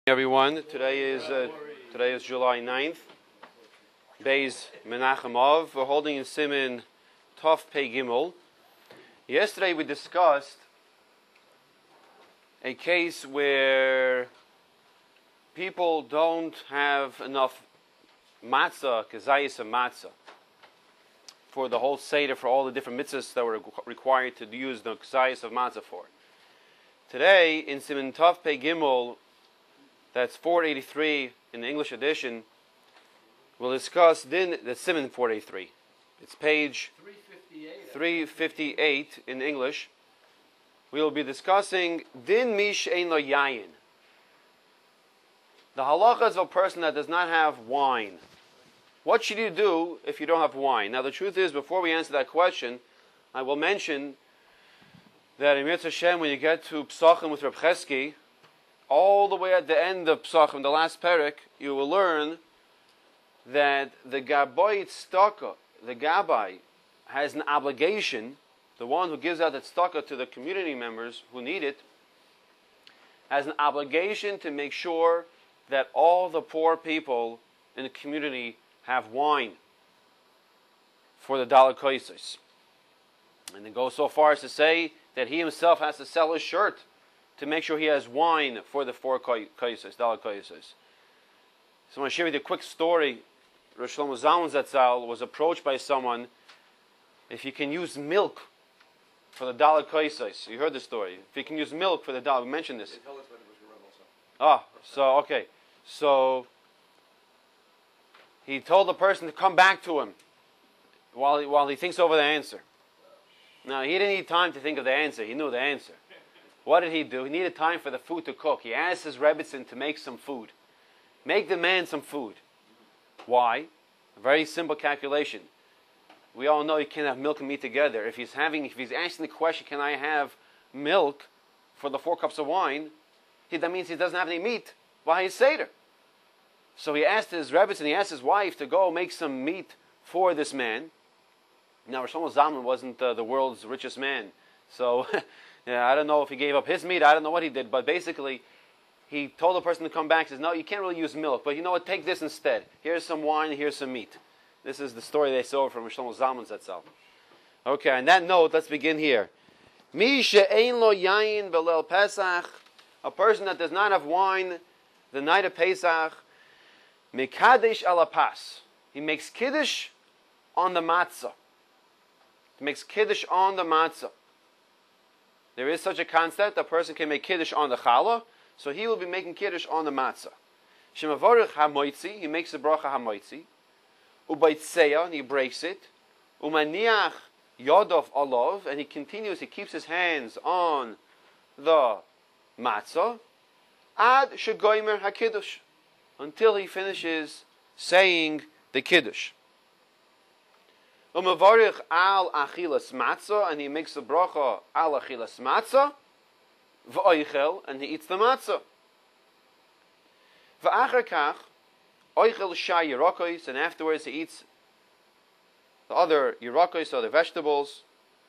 Everyone, today is July 9th. Beis Menachem Av. We're holding in Siman Tov Pei Gimel. Yesterday we discussed a case where people don't have enough matzah, kezayis of matzah, for the whole seder, for all the different mitzvahs that were required to use the kezayis of matzah for. Today in Siman Tov Pei Gimel, that's 483 in the English edition, we'll discuss Din, that's Siman 483. It's page 358 in English. We'll be discussing Din Mish Ein Lo Yayin. The halachas of a person that does not have wine. What should you do if you don't have wine? Now the truth is, before we answer that question, I will mention that in Mitzvah Hashem, when you get to Psachim with Reb Chesky, all the way at the end of Psachim, the last parak, you will learn that the Gabai Tzedakah, the Gabai, has an obligation, the one who gives out the tzedakah to the community members who need it, has an obligation to make sure that all the poor people in the community have wine for the Daled Kaisos. And it goes so far as to say that he himself has to sell his shirt to make sure he has wine for the four kaisos, Daled Kaisos. So I want to share with you a quick story. Rosh Shlomo Zalman Zatzal was approached by someone if you can use milk for the Daled Kaisos. You heard the story. If you can use milk for the Daled, we mentioned this. Okay. So he told the person to come back to him while he thinks over the answer. Now, he didn't need time to think of the answer. He knew the answer. What did he do? He needed time for the food to cook. He asked his Rebbitzin to make some food. Make the man some food. Why? A very simple calculation. We all know you can't have milk and meat together. If he's asking the question, can I have milk for the 4 cups of wine? That means he doesn't have any meat while he's Seder. So he asked his Rebbitzin, he asked his wife to go make some meat for this man. Now, Rosh Shlomo Zalman wasn't the world's richest man. So, I don't know if he gave up his meat. I don't know what he did. But basically, he told the person to come back. He says, no, you can't really use milk. But you know what? Take this instead. Here's some wine. Here's some meat. This is the story they saw from Rosh Shlomo Zalman Zatzal. Okay, on that note, let's begin here. Mi she'ein lo yayin belel Pesach. A person that does not have wine the night of Pesach. Mekadesh ala pas. He makes kiddush on the matzah. He makes kiddush on the matzah. There is such a concept. A person can make kiddush on the challah, so he will be making kiddush on the matzah. Shemavarich hamoitzi, he makes the bracha hamoitzi. Ubaitseya, and he breaks it. Umaniach yodov olav, and he continues, he keeps his hands on the matzah. Ad shegoimer hakiddush, until he finishes saying the kiddush. Umavarich al achilas matzah, and he makes the bracha al achilas matzah. V'oichel, and he eats the matzah. V'acher kach, oichel shai yerakos, and afterwards he eats the other yerakos, or the vegetables.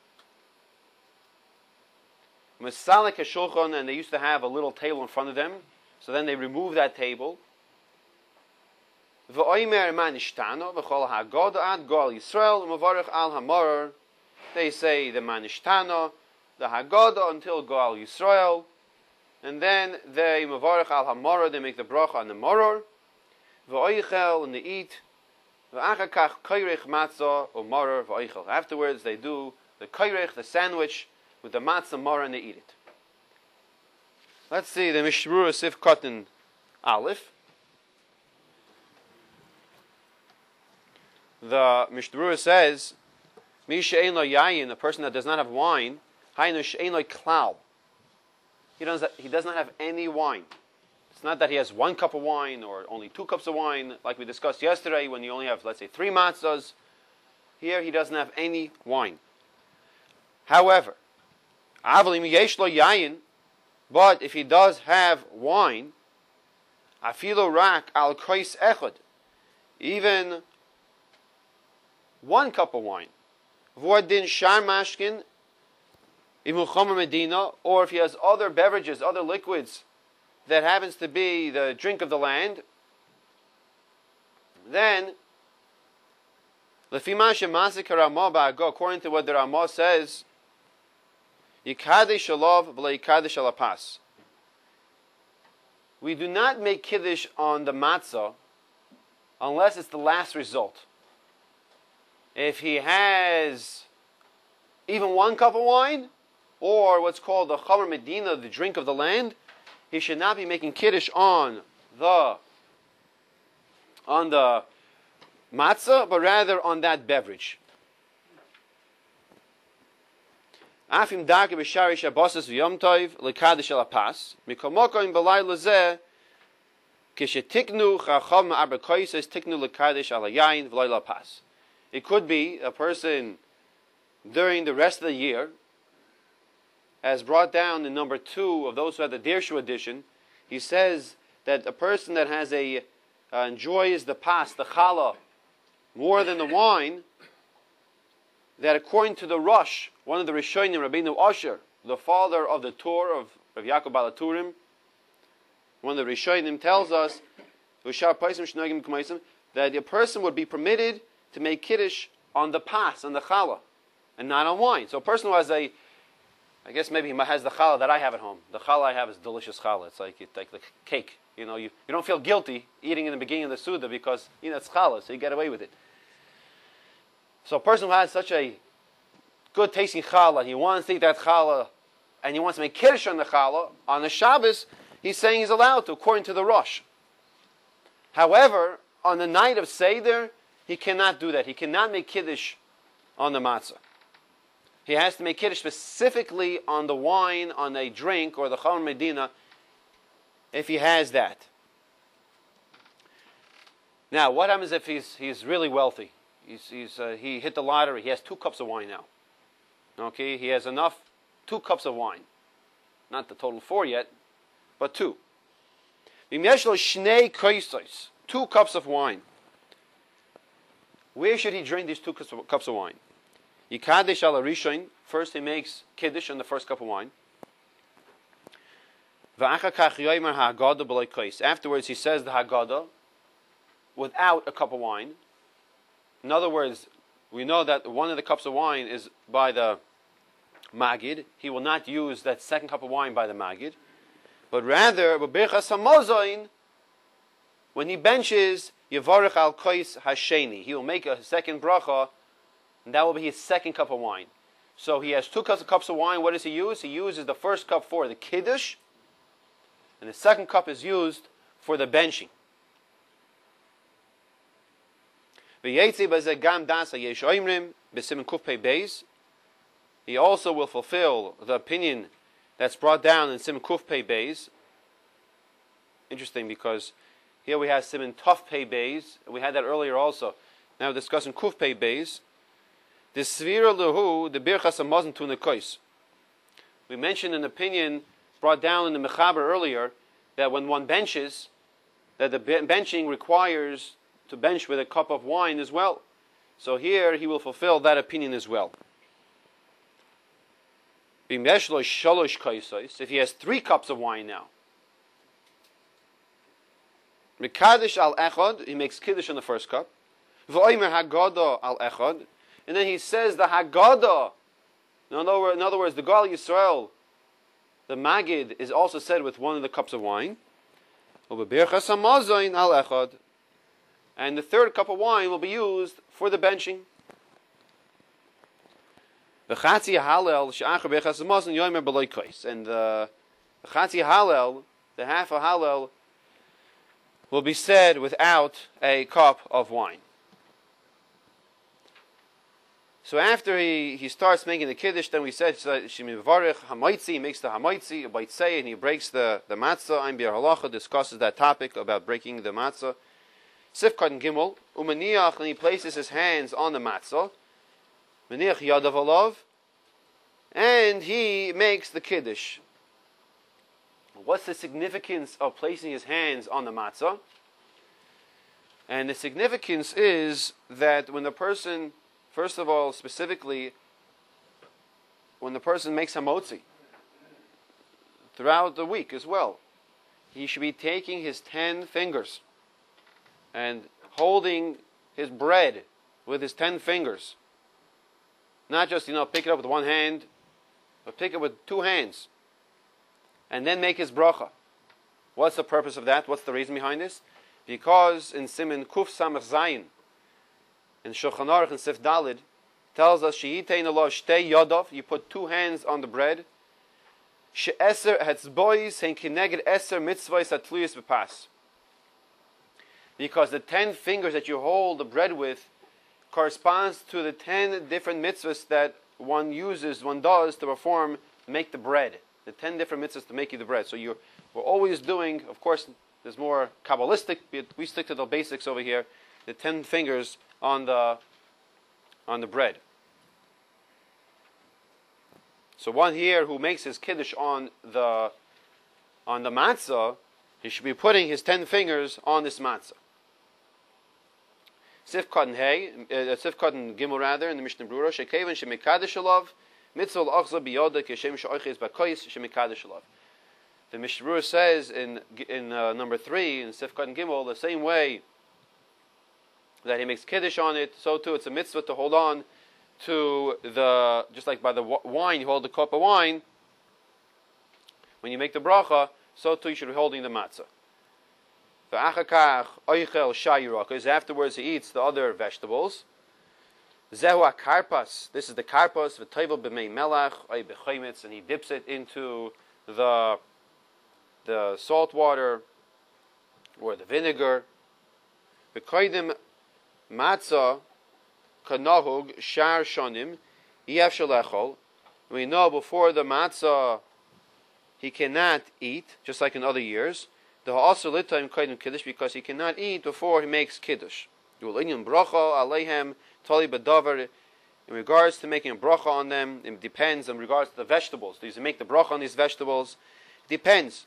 Masalik hashulchan, and they used to have a little table in front of them, so then they remove that table. V'oimer manishtano v'chol ha'agod ad gol Yisrael u'mavarich al ha'morer. They say the manishtano, the Haggadah until Goal Yisrael, and then they mavarich al hamorer. They make the bracha on the moror. V'oichel, and they eat. V'achakach kayrich matzah or moror v'oichel. Afterwards, they do the kayrich, the sandwich with the matzah moror, and they eat it. Let's see the Mishmur Sif Cotton Aleph. The Mishnah says, Mi she'ein lo yayin, a person that does not have wine, haynu she'ein lo klal. He does not have any wine. It's not that he has 1 cup of wine or only 2 cups of wine, like we discussed yesterday, when you only have, let's say, 3 matzahs. Here, he doesn't have any wine. However, avalim yesh lo yayin, but if he does have wine, afilo rak al kois echad, even 1 cup of wine. Vordin shar mashkin, imuchomer medina, or if he has other beverages, other liquids that happens to be the drink of the land, then according to what the Ramah says, Yikadesh alav v'lo yikadesh al hapas. We do not make kiddush on the matzah unless it's the last result. If he has even one cup of wine, or what's called the chamer medina, the drink of the land, he should not be making kiddush on the matzah, but rather on that beverage. Afim darke b'shari shabbos v'yom tov l'kadosh el hapas mikomokim b'layla lezeh kishetiknu chacham arba koyses tiknu l'kadosh al hayayin v'layla hapas. It could be a person during the rest of the year, as brought down in number 2 of those who have the Dirshu edition. He says that a person that has enjoys the pas, the challah, more than the wine, that according to the Rosh, one of the Rishonim, Rabbeinu Osher, the father of the Torah of Yaakov Balaturim, one of the Rishonim tells us that a person would be permitted to make kiddush on the pas, on the challah, and not on wine. So a person who has I guess maybe he has the challah that I have at home. The challah I have is delicious challah. It's like the cake. You don't feel guilty eating in the beginning of the Suda because it's challah, so you get away with it. So a person who has such a good tasting challah, he wants to eat that challah, and he wants to make kiddush on the challah, on the Shabbos, he's saying he's allowed to, according to the Rosh. However, on the night of Seder, he cannot do that. He cannot make kiddush on the matzah. He has to make kiddush specifically on the wine, on a drink, or the chamer medina, if he has that. Now, what happens if he's really wealthy? He hit the lottery. He has 2 cups of wine now. Okay, he has enough, 2 cups of wine. Not the total 4 yet, but 2. 2 cups of wine. Where should he drink these 2 cups of wine? Yikadesh al harishain. First he makes kiddush on the first cup of wine. Afterwards he says the Haggadah without a cup of wine. In other words, we know that one of the cups of wine is by the Magid. He will not use that second cup of wine by the Magid. But rather, when he benches, Yevarech al kois hasheni, he will make a second bracha, and that will be his second cup of wine. So he has 2 cups of wine. What does he use? He uses the first cup for the kiddush, and the second cup is used for the benching. He also will fulfill the opinion that's brought down in Siman Kuf Pei Beis. Interesting, because here we have Siman Tov Pei Beis, and we had that earlier also. Now we're discussing Kuf Pei Beis. The Svira Lehu, the Birchas HaMazon Tuna Kois. We mentioned an opinion brought down in the Mechaber earlier, that when one benches, that the benching requires to bench with a cup of wine as well. So here he will fulfill that opinion as well. If he has 3 cups of wine now, Mekadesh al echad, he makes kiddush on the first cup. V'oimer Haggadah al echad, and then he says the Haggadah. In other words, the Gal Yisrael, the Magid, is also said with one of the cups of wine. And the third cup of wine will be used for the benching. And the Chatzi Hallel, the half a Hallel, will be said without a cup of wine. So after he starts making the kiddush, then we said Shemi Varech Hamaitzi, he makes the Hamaitzi, and he breaks the matzah. Ein Biur Halacha discusses that topic about breaking the matzah. Sifkat and Gimel, Umaniach, and he places his hands on the matzah. Maniach Yadav Alav, and he makes the kiddush. What's the significance of placing his hands on the matzah? And the significance is that when the person, first of all, specifically, when the person makes hamotzi, throughout the week as well, he should be taking his 10 fingers and holding his bread with his 10 fingers. Not just, pick it up with one hand, but pick it with 2 hands. And then make his bracha. What's the purpose of that? What's the reason behind this? Because in Siman Kuf Samach Zayin, in Shulchan Aruch and Sif Dalid, tells us, She'itein Allah shtei yodov, you put 2 hands on the bread, She'eser hetzbois hein kineged eser mitzvahs atluyis b'pas. Because the 10 fingers that you hold the bread with corresponds to the 10 different mitzvahs that one does to perform, make the bread. The 10 different mitzvahs to make you the bread. So we're always doing, of course, there's more Kabbalistic, but we stick to the basics over here, the 10 fingers on the bread. So one here who makes his kiddush on the matzah, he should be putting his 10 fingers on this matzah. Sif Katan Gimel rather in the Mishnah Brura, Shekevan Shemikadesh Alav, Mitzvah L'Achza Biyoda Keshem She'oiches Bakois Shemikadesh Alav. The Mishnah Brura says in number 3 in Sif Katan Gimel, the same way that he makes kiddush on it, so too it's a mitzvah to hold on to just like by the wine, you hold the cup of wine. When you make the bracha, so too you should be holding the matzah. Because afterwards he eats the other vegetables. Zehu karpas. This is the karpas. V'toivel b'mei melach ay b'chaymitz, and he dips it into the salt water or the vinegar. V'koidim matzah kanahug shar shonim yef shalechol. We know before the matzah he cannot eat, just like in other years. The also litain kaidim kiddush, because he cannot eat before he makes kiddush. In regards to making a bracha on them, it depends in regards to the vegetables. Does he make the bracha on these vegetables? Depends.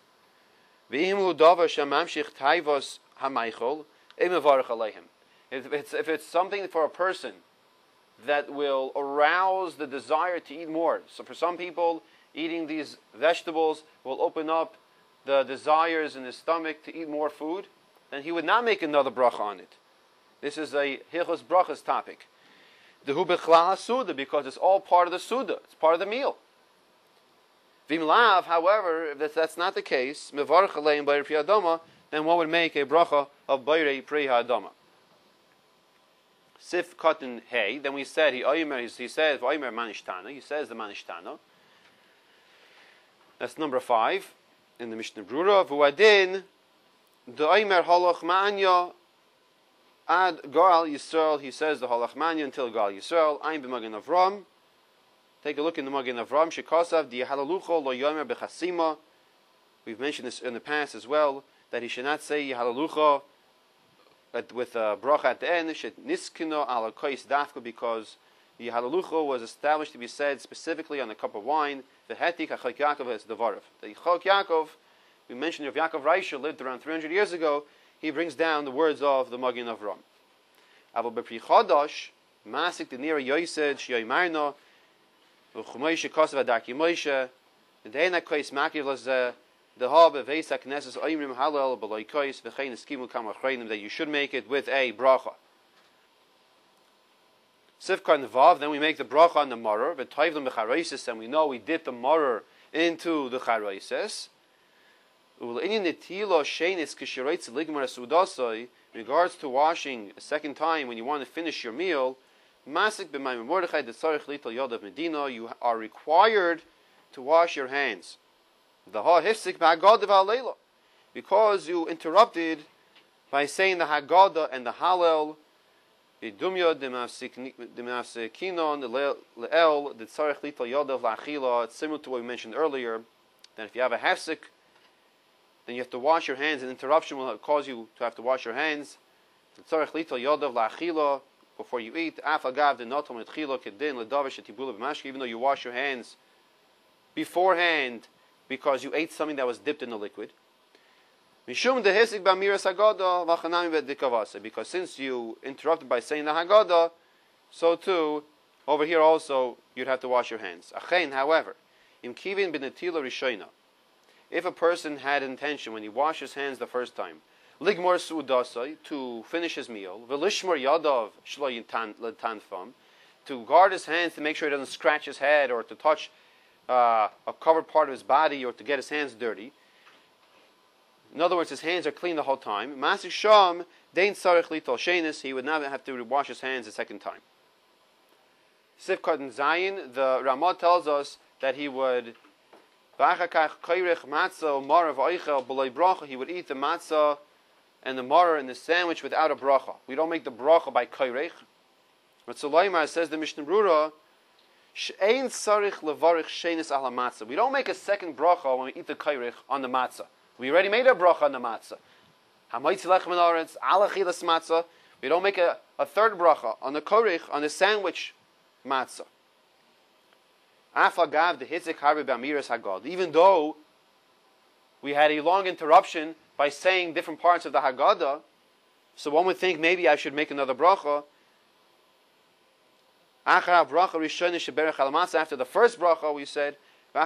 If it's something for a person that will arouse the desire to eat more. So for some people, eating these vegetables will open up the desires in his stomach to eat more food, then he would not make another bracha on it. This is a Hilchos Brachas topic. The hu b'chlal suda, because it's all part of the suda, it's part of the meal. Vim lav, however, if that's not the case, mevarach aleim b'irei pri hadama, then one would make a bracha of b'irei pri hadama. Sif Katan Hey, then we said he says v'omer manishtana, he says the manishtana. That's number 5 in the Mishnah Brura. V'uadin d'omer halach ma'anya ad Gal Yisrael, he says the halach ma'anya until Gal Yisrael. Ein b'Magen Avram. Take a look in the Magen Avram. Shekasav di'halalucho lo yomer b'chasima. We've mentioned this in the past as well, that he should not say Yehalalucha with a bracha at the end, niskino ala kois dafka, because the Yehalalucha was established to be said specifically on a cup of wine. The Hetik HaChok Yaakov is the Varav. The Chok Yaakov, we mentioned if Yaakov Reisha lived around 300 years ago, he brings down the words of the Magen Avram. Aval b'pri Chodosh, Masik Denira Yosed Shioimarno, V'chumoishe Kosav Adarki Moishe, V'deina Kois Makiv Lazeh, the hab of Veisa Knesses Oimrim Halal B'loi Kois V'chein Eskimu Kam Achreinim, that you should make it with a bracha. Sifkan Vav, then we make the bracha on the maror, v'toivlim b'charoises, and we know we dip the maror into the charoises. In regards to washing a second time when you want to finish your meal, you are required to wash your hands. Because you interrupted by saying the Haggadah and the Hallel, it's similar to what we mentioned earlier, that if you have a hefsek, then you have to wash your hands. An interruption will cause you to have to wash your hands. Before you eat, even though you wash your hands beforehand because you ate something that was dipped in the liquid. Because since you interrupted by saying the Haggadah, so too, over here also, you'd have to wash your hands. However, if a person had intention when he washed his hands the first time, ligmor su'udasai, to finish his meal, v'lishmor yadav shlo tanfam, to guard his hands to make sure he doesn't scratch his head or to touch a covered part of his body or to get his hands dirty. In other words, his hands are clean the whole time. Masik sham dein sarich litol shenis, he would not have to wash his hands a second time. Sifkat and Zayin, the Ramah tells us that he would he would eat the matzah and the maror in the sandwich without a bracha. We don't make the bracha by kairech. But Sulaimar says the Mishnah Brura, she'ein sarich levarich shenis ala matzah. We don't make a second bracha when we eat the kairech on the matzah. We already made a bracha on the matzah. Hamaitzi lechem haaretz ala chilas matzah. We don't make a third bracha on the kairech, on the sandwich matzah. Afagav the hitzik harbe b'amiras hagad. Even though we had a long interruption by saying different parts of the Haggadah, so one would think maybe I should make another bracha. After the first bracha, we said,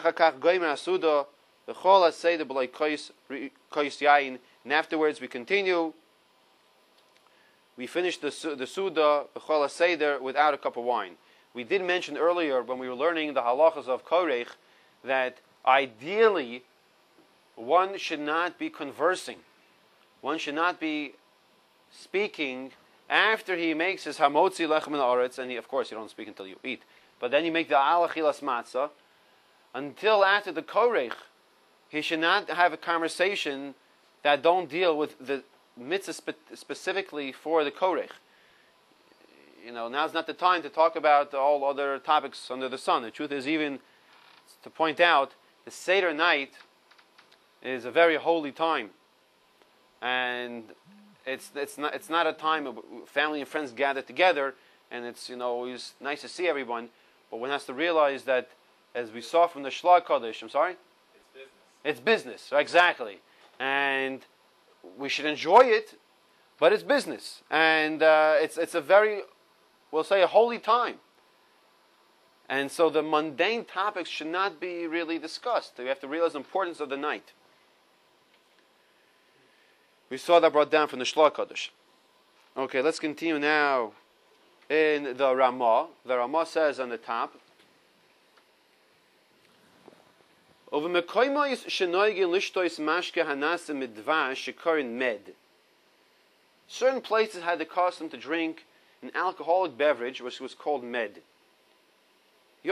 and afterwards we continue. We finish the Suda, without a cup of wine. We did mention earlier when we were learning the halachas of Korech that ideally one should not be conversing. One should not be speaking after he makes his hamotzi lechem min haaretz, and of course you don't speak until you eat. But then you make the alachilas matzah. Until after the Korech, he should not have a conversation that don't deal with the mitzvah specifically for the Korech. Now's not the time to talk about all other topics under the sun. The truth is, even to point out, the Seder night is a very holy time, and it's not a time of family and friends gather together, and it's always nice to see everyone. But one has to realize that, as we saw from the Shlag Kodesh, it's business. It's business, exactly, and we should enjoy it, but it's business, and it's a very, we'll say, a holy time. And so the mundane topics should not be really discussed. We have to realize the importance of the night. We saw that brought down from the Shlag Kodesh. Okay, let's continue now in the Ramah. The Ramah says on the top, certain places had the custom to drink an alcoholic beverage which was called med. The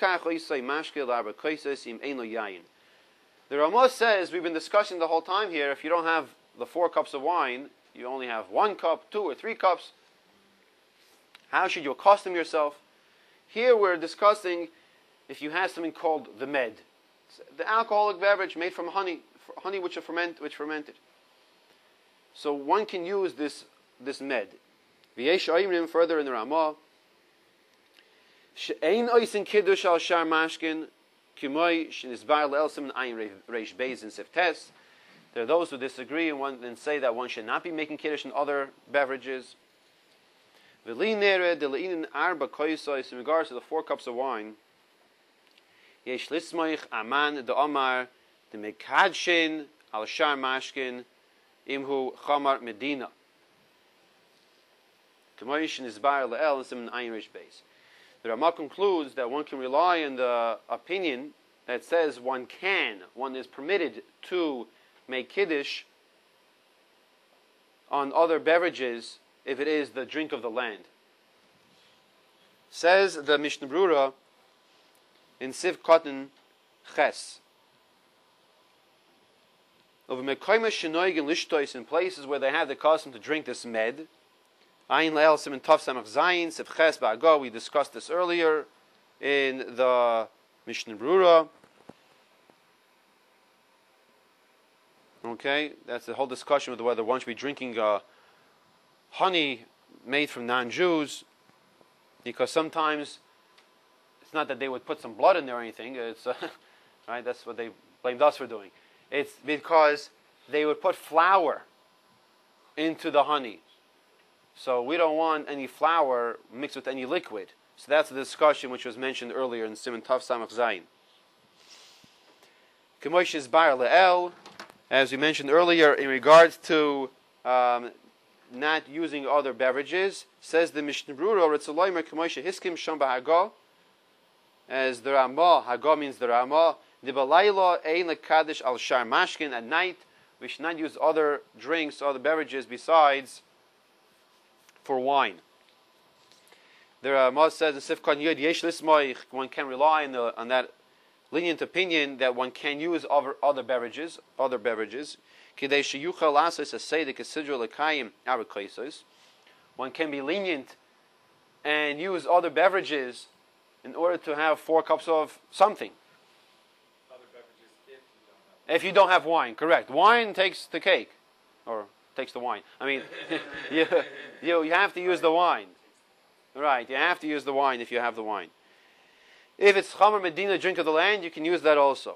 Ramah says, we've been discussing the whole time here, if you don't have the 4 cups of wine, you only have 1 cup, 2 or 3 cups, how should you accustom yourself? Here we're discussing if you have something called the med, the alcoholic beverage made from honey which fermented. So one can use this med. V'yesh oimrim further in the Ramah, she'ein oisin kiddush al shar mashkin kimoi shenisbar le'elsim ayin reish beis in siftes. There are those who disagree and say that one should not be making kiddush in other beverages. V'li nere de le'inin arba koysois, in regards to the 4 cups of wine, yesh lismoich aman de omar de mekadshin al shar mashkin imhu chamar medina. The Ramah concludes that one can rely on the opinion that says one is permitted to make kiddush on other beverages if it is the drink of the land. Says the Mishnah Brura in Siv Kotten Ches, in places where they have the custom to drink this med, Ayin Le'el Simen Tov Samach Zayin, Siv Ches Ba'ago, we discussed this earlier in the Mishnah Brura. Okay, that's the whole discussion with whether one should be drinking honey made from non-Jews, because sometimes it's not that they would put some blood in there or anything. It's right. That's what they blamed us for doing. It's because they would put flour into the honey. So we don't want any flour mixed with any liquid. So that's the discussion which was mentioned earlier in Siman Tav Samach Zayin. K'moishis bar le'el, as we mentioned earlier, in regards to not using other beverages, says the Mishnah Berurah, Ritzaloimer K'moishe Hiskim Shom B'Hago, as the Ramah, Hago means the Ramah, Dibalayla Ein Lekadish Al Shar Mashkin, at night we should not use other drinks, other beverages besides for wine. The Ramah says in Sifkan Yud Yesh Lismoich, one can rely on that lenient opinion that one can use other beverages. Kidei sheyuchal lasos aseidik esidro lekayim arakaisos. One can be lenient and use other beverages in order to have 4 cups of something. Other beverages if you don't have wine, correct. Wine takes the cake, or takes the wine. I mean, you have to use the wine. Right, you have to use the wine if you have the wine. If it's Chamer Medina, drink of the land, you can use that also.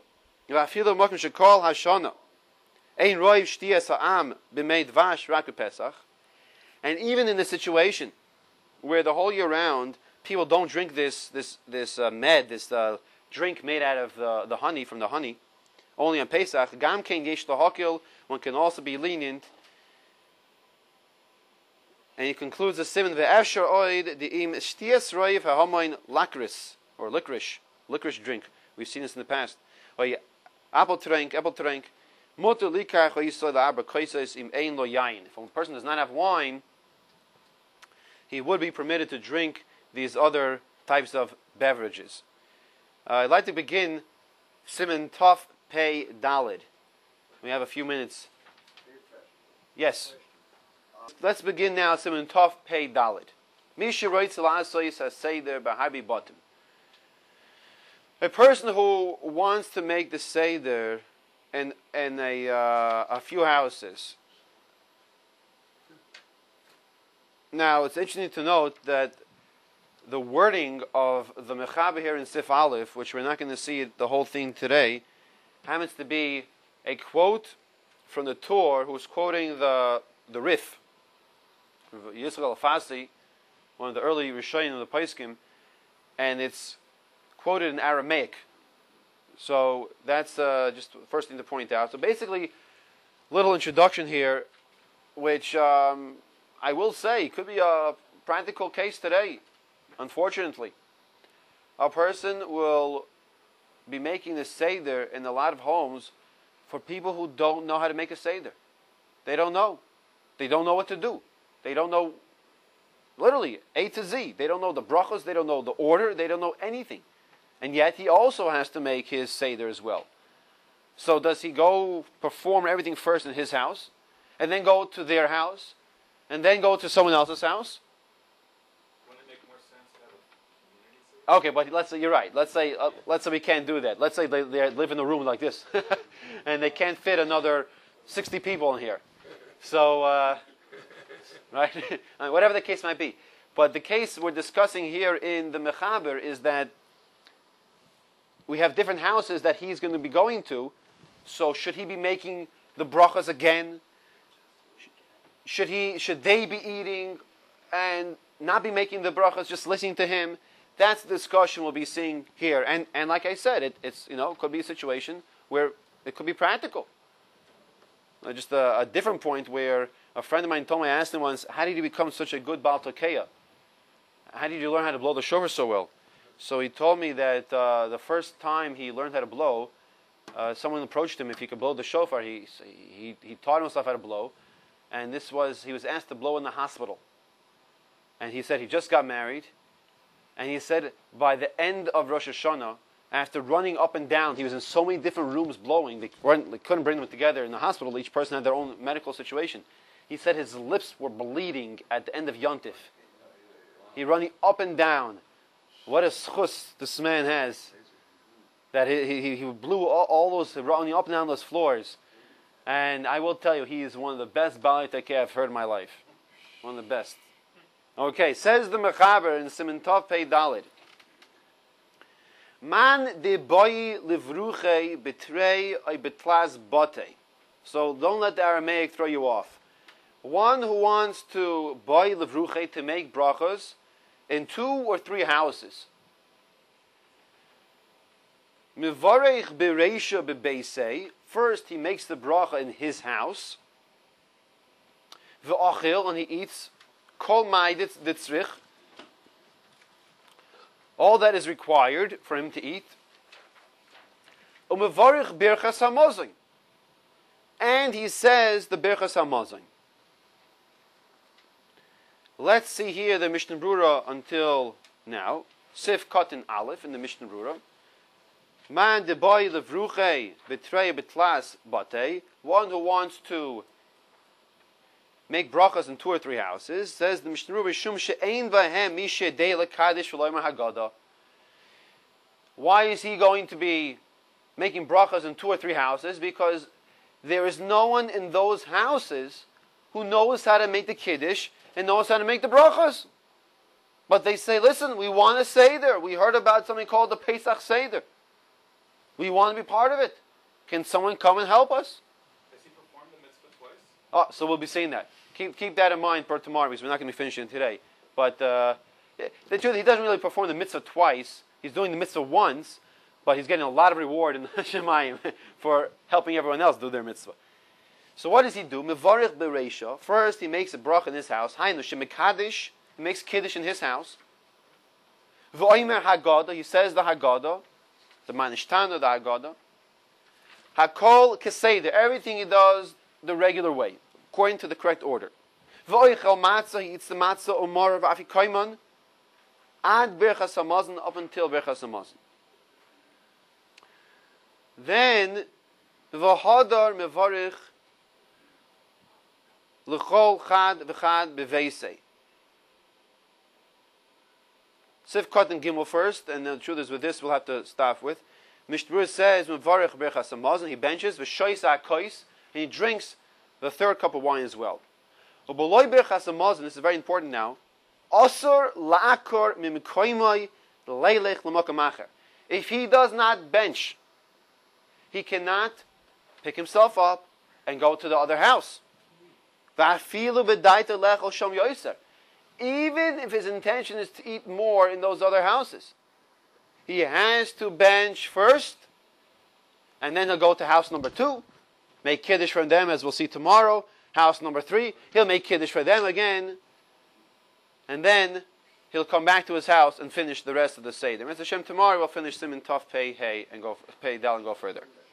And even in the situation where the whole year round people don't drink this med, this drink made out of the honey, from the honey, only on Pesach, gam ken yesh lahakil, one can also be lenient. And he concludes the simon ve'efshar oid de'im shtias roiv ha'hamoin lakris, or licorice drink. We've seen this in the past. Apple drink. Mutter likach ha'yisod la'arba kaisos im ein lo yain. If a person does not have wine, he would be permitted to drink these other types of beverages. I'd like to begin Siman Tov Pei Dalid. We have a few minutes. Yes. Let's begin now Siman Tov Pei Dalid. Misha writes Seder B'Harbi Bottom. A person who wants to make the Seder in a few houses. Now, it's interesting to note that the wording of the Mechaber here in Sif Aleph, which we're not going to see the whole thing today, happens to be a quote from the Torah, who's quoting the Rif, Yisrael Fasi, one of the early Rishonim of the Paiskim, and it's quoted in Aramaic. So that's just the first thing to point out. So basically, little introduction here, which I will say could be a practical case today. Unfortunately, a person will be making the Seder in a lot of homes for people who don't know how to make a Seder. They don't know. They don't know what to do. They don't know, literally, A to Z. They don't know the brachos. They don't know the order. They don't know anything. And yet he also has to make his Seder as well. So does he go perform everything first in his house, and then go to their house, and then go to someone else's house? Wouldn't it make more sense to have a community Seder? Okay, but let's say you're right. Let's say we can't do that. Let's say they live in a room like this, and they can't fit another 60 people in here. So, right, whatever the case might be. But the case we're discussing here in the Mechaber is that we have different houses that he's going to be going to. So should he be making the brachas again? Should they be eating and not be making the brachas, just listening to him? That's the discussion we'll be seeing here. And like I said, it's could be a situation where it could be practical. Just a different point where a friend of mine told me, I asked him once, how did you become such a good Baal Tokeya? How did you learn how to blow the shofar so well? So he told me that the first time he learned how to blow, someone approached him if he could blow the shofar. He taught himself how to blow, and he was asked to blow in the hospital. And he said he just got married, and he said by the end of Rosh Hashanah, after running up and down, he was in so many different rooms blowing, they couldn't bring them together in the hospital. Each person had their own medical situation. He said his lips were bleeding at the end of Yontif. He running up and down. What a schus this man has, that he blew all those, running up and down those floors. And I will tell you, he is one of the best Baalei Tekeh I've heard in my life. One of the best. Okay, says the Mechaber in Siman Tov Pei Dalid. Man de boy livruche betrei oy betlas bote. So don't let the Aramaic throw you off. One who wants to boy livruche, to make brachos in 2 or 3 houses. Mevarech bereisha bebeisei. First, he makes the bracha in his house. V'achil, and he eats kol ma'idit ditzrich. All that is required for him to eat. Umevarich birchas hamazon. And he says the birchas hamazon. Let's see here the Mishnah Brura until now. Sif Katan Aleph in the Mishnah Brura. Man de boy levruche betrei betlas bate. One who wants to make brachas in 2 or 3 houses, says the Mishnah Brura, Shum she'ein vahem mishe deila kaddish v'loimer haggadah. Why is he going to be making brachas in 2 or 3 houses? Because there is no one in those houses who knows how to make the kiddush and knows how to make the brachas. But they say, listen, we want a Seder. We heard about something called the Pesach Seder. We want to be part of it. Can someone come and help us? Has he performed the mitzvah twice? Oh, so we'll be seeing that. Keep that in mind for tomorrow, because we're not going to be finishing today. But the truth, he doesn't really perform the mitzvah twice. He's doing the mitzvah once, but he's getting a lot of reward in the Shemayim for helping everyone else do their mitzvah. So what does he do? Mevarich bereisha. First, he makes a bracha in his house. Hainu shemekadish. He makes kiddush in his house. V'oimer haggadah. He says the haggadah, the manishtana, the haggadah. Hakol keseder. Everything he does the regular way, according to the correct order. V'oichel matzah. He eats the matzah umar v'afikoyman ad birchas hamazon, up until birchas hamazon. Then v'hadar mevarich l'chol chad v'chad beveisei. Sif Katan Gimel first, and the truth is with this we'll have to stop with. Mishnah Brura says, mevarich birchas hamazon, he benches, v'shois ha'kois, and he drinks the 3rd cup of wine as well. U'boloi birchas hamazon, this is very important now, asur la'akor mimikoimoi leilech l'makam acher. If he does not bench, he cannot pick himself up and go to the other house. V'afilu b'daita lechol shom yoser. Even if his intention is to eat more in those other houses, he has to bench first, and then he'll go to house number 2, make kiddush for them, as we'll see tomorrow. House number 3, he'll make kiddush for them again, and then he'll come back to his house and finish the rest of the Seder. Mr. Hashem, tomorrow we'll finish Siman Tov Pei Hey and go Pei Dal and go further.